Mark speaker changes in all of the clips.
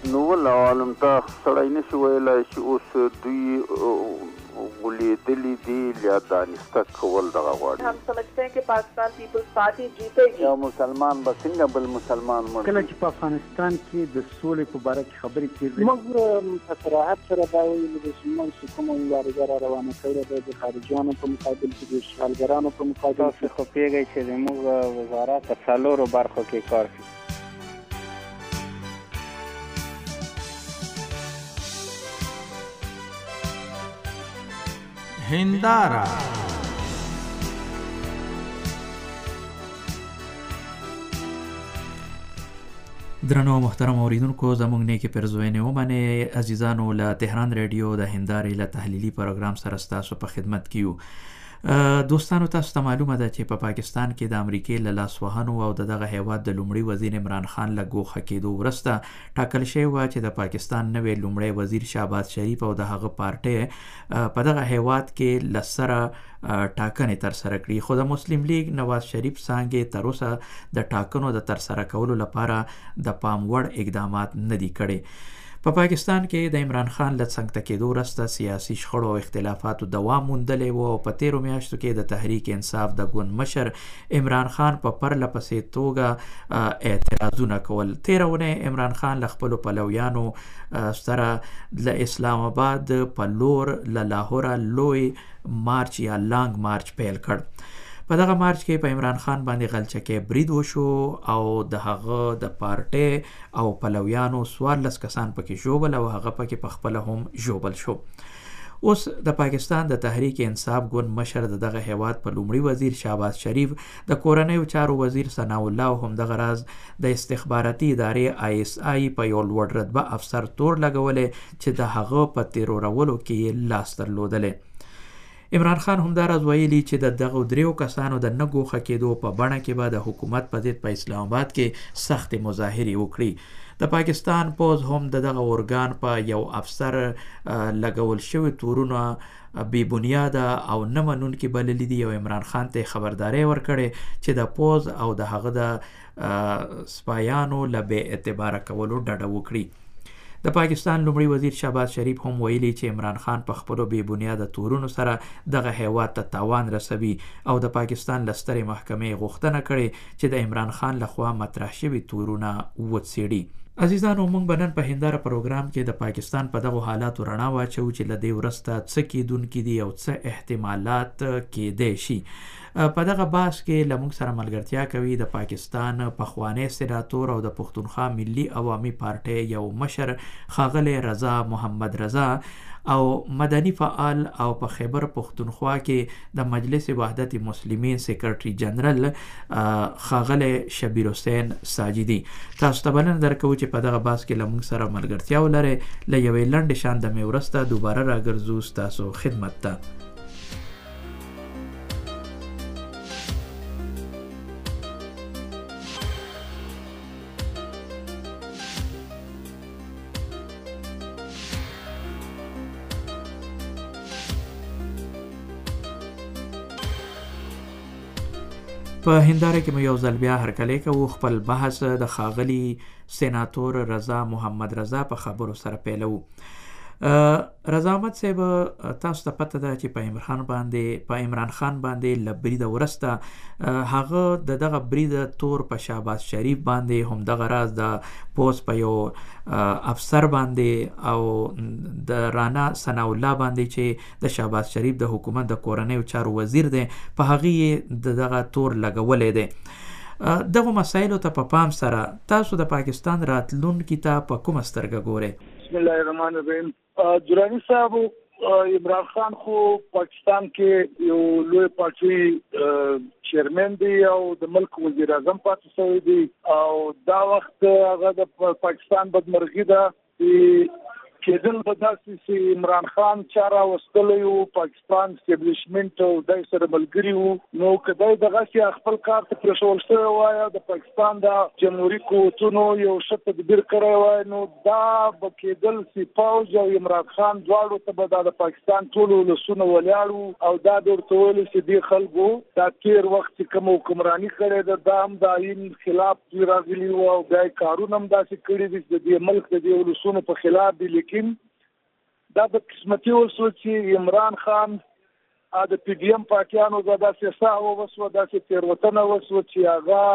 Speaker 1: نو ولا عالم ته سړی نشي ویلی چې اوس دوی غولیدلی دي یا دانسته کول دغه غواړي.
Speaker 2: हम समझते हैं कि पाकिस्तान पीपल्स पार्टी जीतेगी.
Speaker 1: یو مسلمان به څنګه بل مسلمان مړ
Speaker 3: کله چې په افغانستان کې د سولې په باره کې خبرې کېږي
Speaker 4: موږ په صراحت سره دا ویلو چې موږ چې کومه مبارزه را روانه کړې ده د خارجیانو په مقابل کې د اشغالګرانو په مقابل
Speaker 5: تاسو خو پوهېږئ چې زموږ وزارت په څلورو برخو کې کار کوي.
Speaker 6: هنداره درنو محترم اوریدونکو زموږ نیکې پرزوینې ومنئ. عزیزانو له تهران ریډیو د هندارې له تحلیلي پروګرام سره ستاسو په خدمت کې یو. دوستانو تاسو ته معلومه ده چې په پاکستان کې د امریکې له لاسوهنو او دغه هیواد د لومړي وزیر عمران خان له ګوښه کېدو وروسته ټاکل شوی و چې د پاکستان نوی لومړی وزیر شهباز شریف او د هغه پارټۍ په دغه هیواد کې له سره ټاکنې ترسره کړي، خو د مسلم لیگ نواز شریف څانګې تر اوسه د ټاکنو د ترسره کولو لپاره د پام وړ اقدامات نه دي کړي. په پاکستان کې د عمران خان له څنګته کېدو وروسته سیاسي شخړو او اختلافاتو دوام موندلی و او په تیرو میاشتو کې د تحریک انصاف د ګوند مشر عمران خان په پرله پسې توګه اعتراضونه کول. تېره اونۍ عمران خان له خپلو پلویانو سره له اسلام آباد په لور له لاهوره لوی مارچ یا لانګ مارچ پیل کړ. په دغه مارچ کې په عمران خان باندې غلچکې برید وشو او د هغه د پارټۍ او پلویانو 14 کسان پکې ژوبل او هغه پکې په خپله هم ژوبل شو. اوس د پاکستان د تحریک انصاف ګوند مشر دغه هیواد په لومړي وزیر شهباز شریف د کورنیو چارو وزیر ثناء الله هم دغه راز د استخباراتي ادارې ISI په یو لوړ رتبه افسر تور لګولې چې د هغه په تیرورولو کې لاس درلودلی. عمران خان همداراز ویلي چې د دغه دریو کسانو د نه ګوښه کېدو په بڼه کې به د حکومت په ضد په اسلام آباد کې سختې مظاهرې وکړي. د پاکستان پوز هم دغه ارګان په یو افسر لګول شوي تورونه بې بنیاده او نه منونکي بللي دي او عمران خان ته خبرداری ورکړې چې د پوز او د هغه د سپایانو له بې اعتباره کولو ډډه وکړي. د پاکستان لومړي وزیر شهباز شریف هم ویلي چې عمران خان په خپلو بې بنیاده تورونو سره دغه هیواد ته تاوان رسوي او د پاکستان له سترې محکمې غوښتنه کړې چې د عمران خان لخوا مطرح شوي تورونه وڅېړي. عزیزانو موږ به نن په هنداره پروګرام کې د پاکستان په دغو حالاتو رڼا واچو چې له دې وروسته څه کېدونکي دي او څه احتمالات کېدی شي. په دغه بحث کې له موږ سره ملګرتیا کوي د پاکستان پخوانی سناتور او د پښتونخوا ملي عوامي پارټۍ یو مشر ښاغلی رضا محمد رضا او مدني فعال او په خیبر پښتونخوا کې د مجلس وحدت مسلمین سیکرټري جنرال ښاغلی شبیر حسین ساجدي. تاسو ته بلنه درکوو چې په دغه بحث کې له موږ سره ملګرتیا ولرئ. له یوې لنډې شاندمې وروسته دوباره راګرځو ستاسو خدمت ته. په هنداره کې مې یو ځل بیا هرکلی کوو. خپل بحث د ښاغلي سناتور رضا محمد رضا په خبرو سره پیلوو. رضا احمد صاحب تاسو ته پته ده چې په عمران خان باندې له بریده وروسته هغه د دغه برید تور په شهباز شریف باندې هم دغه راز د پوز په یو افسر باندې او د رانا ثناء الله باندې چې د شهباز شریف د حکومت د کورنیو چارو وزیر دی په هغې دغه تور لګولی دی. دغه مسایلو ته په پام سره تاسو د پاکستان راتلونکي ته په کومه سترګه ګورئ؟
Speaker 4: بسم الله الرحمن الرحیم. دراني صاحب عمران خان خو پاکستان کې یو لوی پارټي چیرمن دی او د ملک وزیر اعظم پاتې شوی دی او دا وخت هغه د پاکستان بدمرغي ده چې کېدل به داسې چې عمران خان چا راوستلی و پاکستان اسټبلیشمنټ او دای سره ملګري وو نو که دی دغسې خپل کار ته پرېښول شوی وای د پاکستان د جمهوري قوتونو یو ښه تدبیر کړی وای نو دا به کېدل چې پوځ او عمران خان دواړو ته به دا د پاکستان ټول ولسونه ولاړ وو او دا به ورته ویلي چې دې خلکو دا تېر وخت چې کومه حکمراني کړې ده دا هم د آیین خلاف دوی راغلي وو او بیا یې کارونه هم داسې کړي دي چې د دې ملک د دې ولسونو په خلاف دي لیکن دا د قسمتي وسو چې عمران خان د پی ډي ایم پاکیانو دا داسې ساه وسوه داسې تېروتنه وسوه چې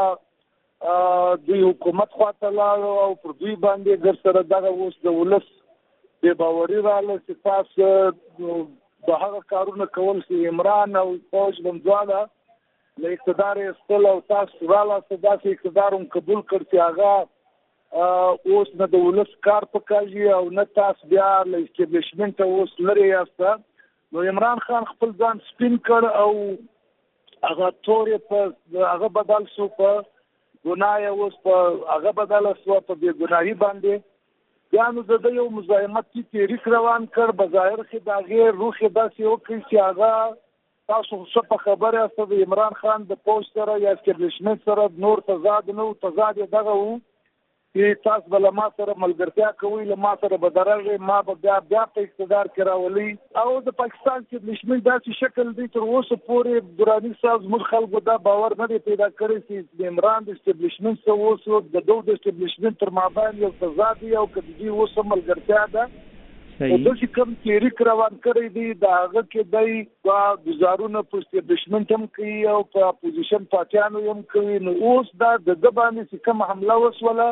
Speaker 4: هغه دوی حکومت خواته لاړو او پر دوی باندې ګر سره دغه اوس د ولس بې باوري راغله چې تاسو د هغه کارونه کول چې عمران او فوج بمځواله له اقتدار یې ایستل او تاسو رالاست داسې اقتدار هم قبول کړ چې هغه اوس نه د ولس کار پکاږي او نه تاسو بیا له اسټبلیشمنټ اوس لرې یاسته نو عمران خان خپل ځان سپین کړ او هغه تورې په هغه بدل شو په ګناه اوس په هغه بدل شو په بې ګناهي باندې بیا نو د یو مزاحمتي تحریک روان کړ بظاهر کې د هغې روح یې داسې وکړي چې هغه تاسو ښه په خبر یاست د عمران خان د پوځ سره یا اسټبلیشمنټ سره نور تضاد نه و تضاد یې دغه و چې تاسو به له ما سره ملګرتیا کوئ له ما سره به درغئ ما به بیا په اقتدار کې راولئ او د پاکستان اسټبلیشمنټ داسې شکل دی تر اوسه پورې دراني صاحب زموږ خلکو دا باور نه دی پیدا کړی چې د عمران د اسټبلیشمنټ سره اوس د دوی د اسټبلیشمنټ تر مابین یو تضاد دی او که د دوی اوس هم ملګرتیا ده او داسې کوم تحریک روان کړی دی د هغه کې دی ګزارونه په اسټبلیشمنټ هم کوي او په اپوزیشن پارټیانو هم کوي نو اوس دا د ده باندې چې کومه حمله وسوله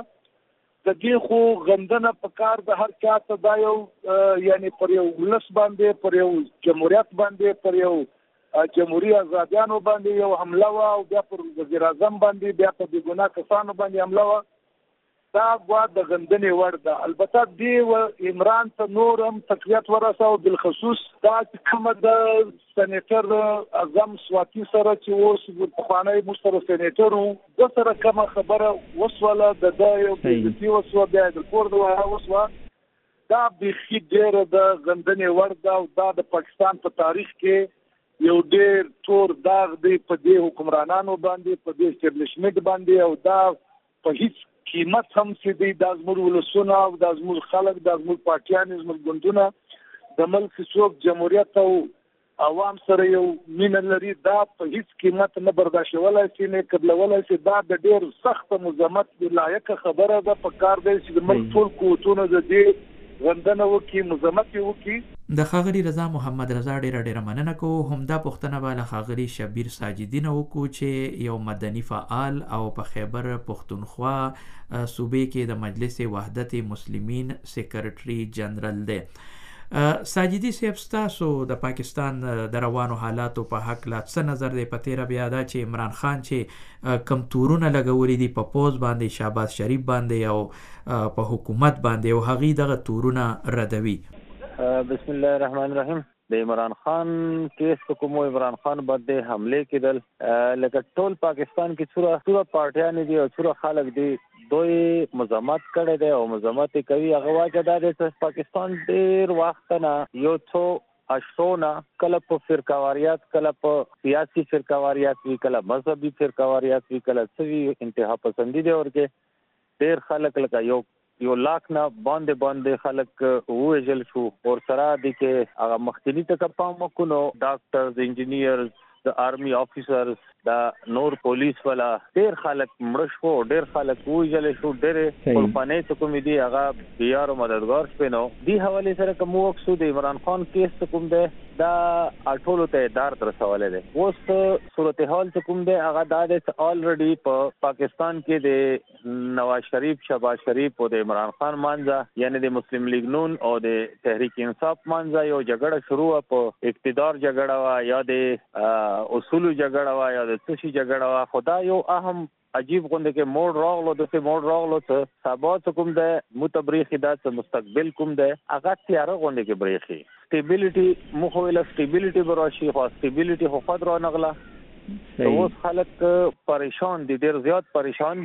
Speaker 4: د دې خو غندنه په کار د هر چا ته دا یو یعنی پر یو ولس باندې پر یو جمهوریت باندې پر یو جمهوري آزادیانو باندې یو حمله وه او بیا پر وزیر اعظم باندې بیا په بې ګناه کسانو باندې حمله وه دا بیا د غندنې وړ ده البته دې عمران ته نور هم تقویت ورساو بالخصوص دا چې کومه د سینیټر اعظم سواتی سره چې اوس پخوانی موږ سره سینیټر و ده سره کومه خبره وسوله د ده یو بېعزتي وسوه بیا یې د کور د وهه وسوه دا بیخي ډېره د غندنې وړ ده او دا د پاکستان په تاریخ کې یو ډېر تور داغ دی په دې حکمرانانو باندې په دې اسټبلیشمنټ باندې او دا په هیڅ قیمت هم چې دی دا زموږ ولسونه او دا زموږ خلک دا زموږ پارټیانې زموږ ګوندونه د ملک څوک جمهوریت او عوام سره یو مینه لري دا په هیڅ قیمت نه برداشتولی شي نه قبلولی شي دا د ډېر سخته مزاحمت لایقه خبره ده په کار دی چې د ملک ټول قوتونه د دې غندنه وکړي مزاحمت یې وکړي
Speaker 6: د ښاغلي رضا محمد رضا ډیره مننه کوو همدا پوښتنه به له ښاغلي شبیر ساجدي نه وکړو چې یو مدني فعال او په خیبر پښتونخوا صوبې کې د مجلس وحدت مسلمین سیکرټري جنرال دی ساجدي صاحب ستاسو د پاکستان د روانو حالاتو په هکله څه نظر دی په تېره بیا دا چې عمران خان چې کم تورونه لګولي دي په پوځ باندې شهباز شریف باندې او په حکومت باندې او هغوی دغه تورونه ردوي
Speaker 5: بسم الله الرحمن الرحیم د عمران خان کیس په کومو عمران خان باندې حمله کېدل لکه ټول پاکستان کې څوره پارټیانې دي او څوره خلک دي دوی مزاحمت کړی دی او مزاحمت کوي هغه وجه دا دی چې پاکستان ډېر وخت نه یو څو اشرونه کله په فرقواریات کله په سیاسي فرقواریات وي کله مذهبي فرقواریات وي کله څه وي انتها پسندي دی ورکې ډېر خلک لکه یو لاک نه باندې خلک ووژل شو اور سره دي کې هغه مخکني ته پام وکړو نو ډاکټرز انجینیرز د آرمی افیسرز دا نور پولیس والا ډېر خلک مړه شو ډېر خلک ووژل شو ډېرې قربانۍ چې کومې دي هغه بیار او مددګار شوې نو دې حوالې سره کوم وکړو د عمران خان کیس چې کوم دی دا ټولو ته ادار تر رسولی دی اوس صورتحال چې کوم دی هغه دا دی چې الریډي په پاکستان کې د نواز شریف شهباز شریف او د عمران خان منځه یعنی د مسلم لیگ نون او د تحریک انصاف منځه یو جګړه شروع په اقتدار جګړه وه یا د اصولو جګړه وه یا د څه شي جګړه وه خو دا یو اهم عجیب غونډه کې موړ راغلو داسې موړ راغلو چې سبا څه کوم دی موته بریښي دا چې مستقبل کوم دی هغه تیاره غونډه کې بریښي سټیبیلیټي موږ ویله سټیبیلیټي به راشي خو سټیبیلیټي خو خود رانغله اوس خلک پریشان دي ډېر زیات پریشان دي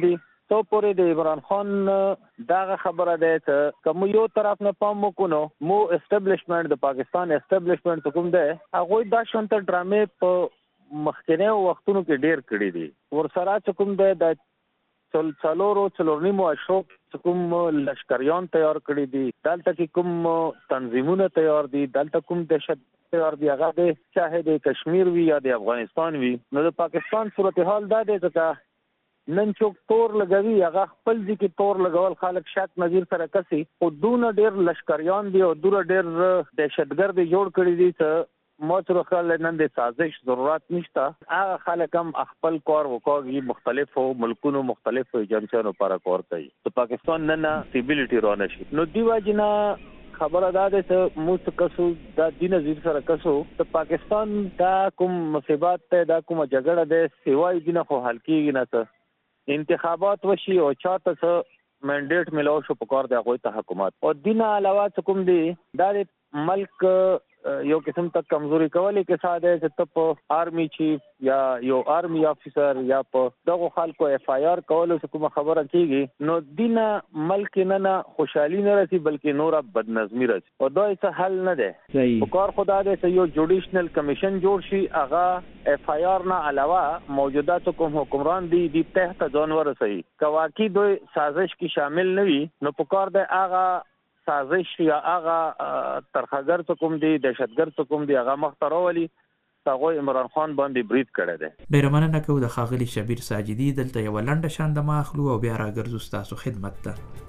Speaker 5: تو پورې د عمران خان دا خبره ده چې کوم یو طرف نه پام وکونو مو اسټابلیشمنت د پاکستان اسټابلیشمنت کوم ده هغه دا شونته ډرامې په مخکنه وختونو کې ډیر کړی دي ورسره کوم ده د څلورنیمو اشوک کوم لشکریان تیار کړی دي دلته کې کوم تنظیمونه تیار دي دلته کوم دهشت تیار دي هغه د چاهه د کشمیر وی یا د افغانستان وی نو د پاکستان صورتحال دا دی چې نن څوک تور لګوي هغه خپل ځکه تور لګول خلک شک نظیر سره کسي او دونه ډیر لشکریان دي او دونه ډیر دهشتګرد جوړ کړی دي چې موږ خلک نن د سازش ضرورت نشته هغه خلک هم خپل کار وکړي مختلفو ملکونو مختلفو ایجنسیانو لپاره کار کوي ته پاکستان نه سټیبিলিټي رانه شي نو دی واجنا خبره ده چې موږ کسو د دین زیر سره کسو ته پاکستان دا کوم مصیبت ته دا کوم جګړه ده سیوای دینه خو حل کیږي نه ته انتخابات وشي او چاته څه منډیټ ملو شو پکار دی غوي ته حکومت او دینه علاوه کوم دی دا ملک یو قسم تک کمزوري کولې کې ساده چې ته په آرمي چیف یا یو آرمي افسر یا په دغه خلکو اف آی آر کولو څه کوم خبره کیږي نو دینه ملک نه خوشحالي نه رسي بلکې نور بدنظمي رسي او دا څه حل نه ده په کار خدا دې چې یو جوډیشنل کمیشن جوړ شي هغه اف آی آر نه علاوه موجوده کوم حکمران دي تحت ځانور رسي کواکی دوی سازش کې شامل نه وي نو په کار دې هغه سازش یا هغه ترخګر څه کوم دي دهشتګر څه کوم دي هغه مختارولي هغه عمران خان باندې بریټ کړی دی
Speaker 6: ډیر مننه کوم د خاغلی شبیر ساجدي دلته یو لنډه شاند ما اخلو او بیا راګرځو تاسو خدمت ته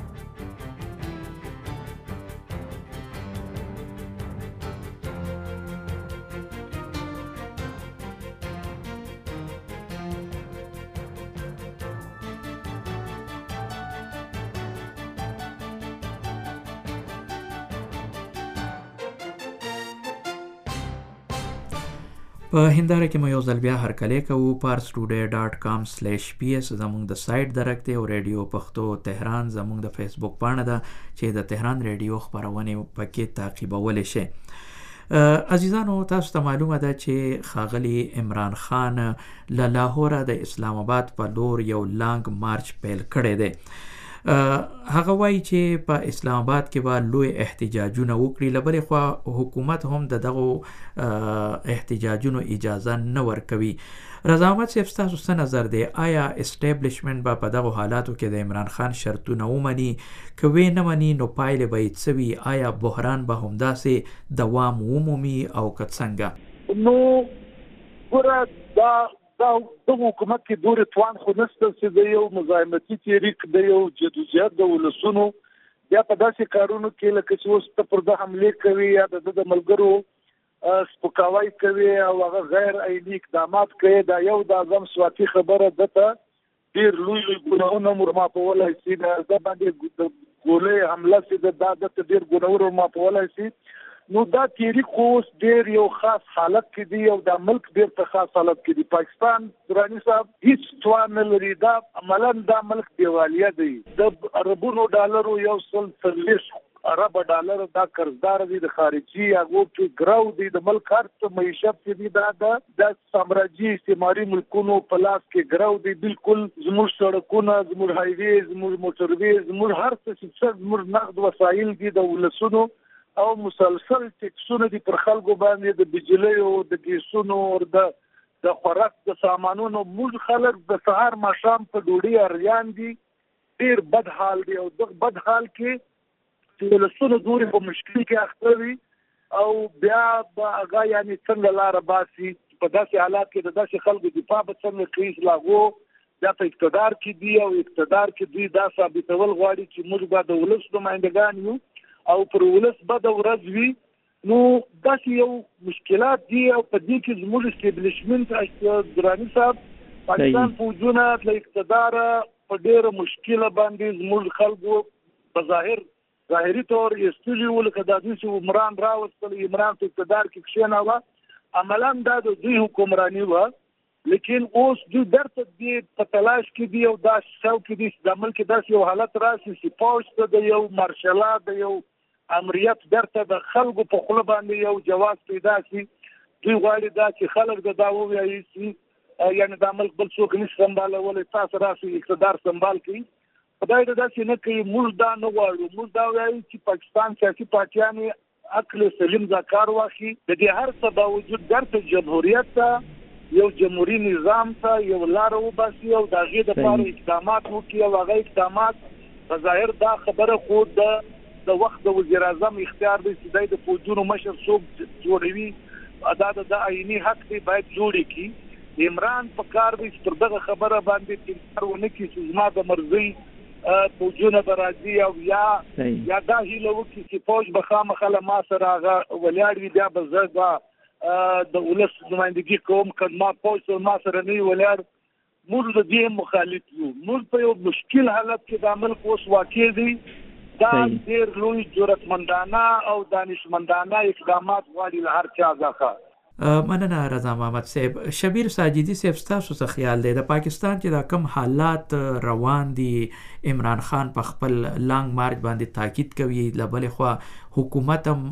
Speaker 6: په هنداره کې مو یو ځل بیا هرکلی کوو parstoday.com/ps زموږ د سایت درکته او ریډیو پښتو تهران زموږ د فیسبوک پاڼه ده چې د تهران ریډیو خبرونه پکې تعقیبولی شي عزیزانو تاسو ته معلومه ده چې خاغلی عمران خان له لاهور د اسلام آباد په لور یو لانګ مارچ پیل کړی دی هغه وایي چې په اسلام آباد کې به لوی احتجاجونه وکړي لبلې خو حکومت هم دغه احتجاجونو اجازه نه ورکوي رضا احمد صاحب ستاسو څه نظر دی آیا اسټابلیشمنت به په دغه حالاتو کې د عمران خان شرطونه ومني که ویې نه مني نو پایلې به یې څه وي آیا بحران به همداسې دوام ومومي او که څنګه
Speaker 4: نو ګوره دا حکومت کې دورې توان خو نشته چې د یو مزاحمتي تحریک د یو جدوجہد د ولسونو یا په داسې کارونو کې لکه چې اوس ته پر ده حملې کوي یا د ملګرو سپکاوی کوي او هغه غیر عیني اقدامات کوي دا یو د اعظم سواتی خبره ده ته ډېر لوی ګناهونه مرماپولی شي د باندې د ګولۍ حمله چې دا د ډېر ګناهونه مرماپولی شي نو دا تحریک اوس ډېر یو خاص حالت کې دی او دا ملک ډېر په خاص حالت کې دی پاکستان دراني صاحب هیڅ توان نه لري دا عملاً دا ملک دیوالیه دی د اربونو ډالرو 140 ارب ډالر دا قرضدار دي د خارجي هغه کې ګراو دي د ملک هر معیشت کې دي دا سامراجي استعماري ملکونو په لاس کې ګراو دي بالکل زموږ سړکونه زموږ هایوي زموږ موټروي زموږ هر څه زموږ نقد وسایل دي د ولسونو او مسلسل ټیکسونه دي پر خلکو باندې د بجلی او د ګیسونو او د خوراک د سامانونو موږ خلک د سهار ماښام په ډوډۍ اریان دي ډېر بد حال دی او د بد حال کې ولسونو دورې په مشکل کې اخته وي او بیا به هغه یعنې څنګه لاره باسي په داسې حالات کې د داسې خلکو دفاع به څنګه کوي لاغو دا په اقتدار کې دي او اقتدار کې دوی دا ثابتول غواړي چې موږ به د ولس نمایندګان یو او پر ولس بده ورځ وي نو داسې یو مشکلات دي او په دې کې زموږ اسټابلیشمنت دراني صاحب پاکستان فوجونه له اقتداره په ډېره مشکله باندې زموږ خلکو په ظاهري طور ایستلي وو لکه دا دوی چې عمران راوستل عمران په اقتدار کې کښېناوه عملاً دا د دوی حکمراني وه لیکن اوس دوی درته دي په تلاش کې دي او دا شوق دي چې د ملک داسې یو حالت راشي چې پوځ ته د یو مارشلا د یو امریت درته د خلکو په خوله باندې یو جواز پیدا شي دوی غواړي دا چې خلک د دا ووایي چې یعنی د ملک بل څوک نشي سمبالولی، تاسو راسي اقتدار سمبال کړئ. خدای دې داسې نه کوي. موږ دا نه غواړو. موږ دا وایو چې پاکستان سیاسي پارټیانې عقل سلیم ځا کار واخلي. د دې هر څه باوجود درته جمهوریت ته یو جمهوریت نظام ته یو لار وباسي او د هغې دپاره اقدامات وکړي او هغه اقدامات په ظاهر دا خبره خو د وخت د وزیر اعظم اختیار دی چې دی د فوجونو مشر څوک جوړوي، دا د عیني حق دی باید جوړ کړي. عمران په کار دی چې پر دغه خبره باندې ټینګار ونه کړي چې زما د مرضۍ فوجونه به راځي او یا دا هیله وکړي چې فوج به خامخا له ما سره هغه ولاړ وي، بیا به زه د ولس نمایندګي کوم که ما فوج ما سره نه وي ولاړ. موږ د دې مخالف یو. موږ په یو مشکل حالت کې دا ملک اوس واقع دی. دا ډېر لوی جرأتمندانه او دانشمندانه اقدامات غواړي له هر چا څخه.
Speaker 6: مننه رضا محمد صاحب. شبیر ساجدي صاحب ستاسو څه خیال دی د پاکستان چې دا کم حالات روان دي؟ عمران خان په خپل لانګ مارچ باندې تاکید کوي، له بلې خوا حکومت هم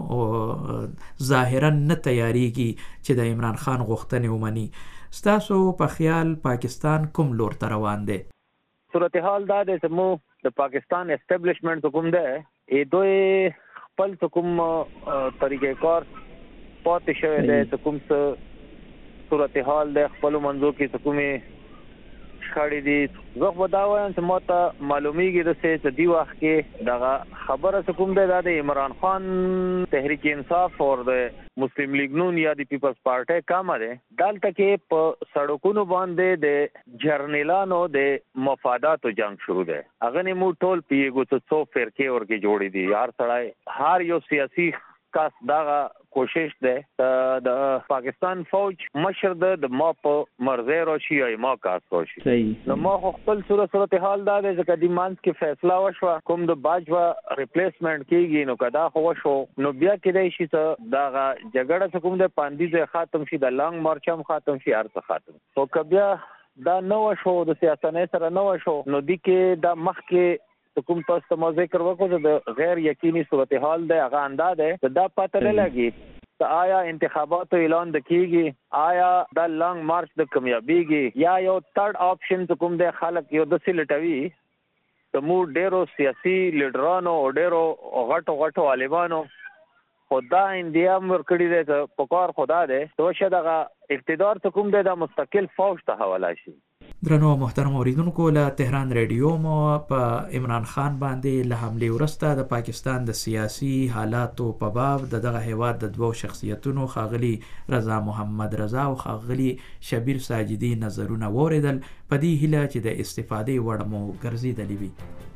Speaker 6: ظاهرا نه تیاریږي چې د عمران خان غوښتنې ومني. ستاسو په خیال پاکستان کوم لور ته روان دی؟
Speaker 5: صورتحال دا دی چې مو د پاکستان اسټابلیشمنټ کوم دی دوی خپل کوم طریقې کار پاتې شوی دی، چې کوم څه صورتحال دی خپلو منځو کې چې کومې شخړې دي. زه خو دا وایم چې ما ته معلومیږي داسې چې دې وخت کې دغه خبره چې کوم دی دا د عمران خان تحریک انصاف او د مسلم لیگ نون یا د پیپلز پارټۍ کامه دی. دلته کې په سړکونو باندې د جرنیلانو د مفاداتو جنگ شروع دی. هغه نه مو ټول پیږو چې څو فرقې ورکې جوړې دي. هر سړی هر یو سیاسي کاس دغه کوشش ده د پاکستان فوج مشر د ما په مرزه راشي یا ما کاس راشي. نو ما خپل صورتحال دا ده چې کدي مانس کې فیصله وشو کوم د باجوا ریپلیسمنٹ کیږي نو کدا خو وشو نو بیا کېدای شي چې دغه جګړه کوم د پاندیزه ختم شي، د لانګ مارچ هم ختم شي، ارڅ ختم. او کبیا دا نو شو د سیاستنې سره نو شو نو د کې د مخ کې کوم تاسو ته ذکر وکړو د غیر یقیني صورتحال دی هغه انداز ده دا پته نه لګي چې آیا انتخاباتو اعلان د کیږي، آیا د لانګ مارچ د کامیابیږي، یا یو تھرد آپشن کوم دی خلک یو د سلټوي ته مو ډیرو سیاسي لیډرانو او ډیرو غټو عالمانو خدا انډیا ورکړي دی چې پکار خدا دی تو شه دغه اقتدار ته کوم دی د مستقل فوج ته حواله شي.
Speaker 6: درنو محترم اوریدونکو، له تهران ریډیو مو په عمران خان باندې له حمله ورسته د پاکستان د سیاسي حالاتو په باب دغه هیواد د دوو شخصیتونو ښاغلي رضا محمد رضا او ښاغلي شبیر ساجدي نظرونه واوریدل. په دې هیله چې د استفادې وړ مو ګرځېدلی وي.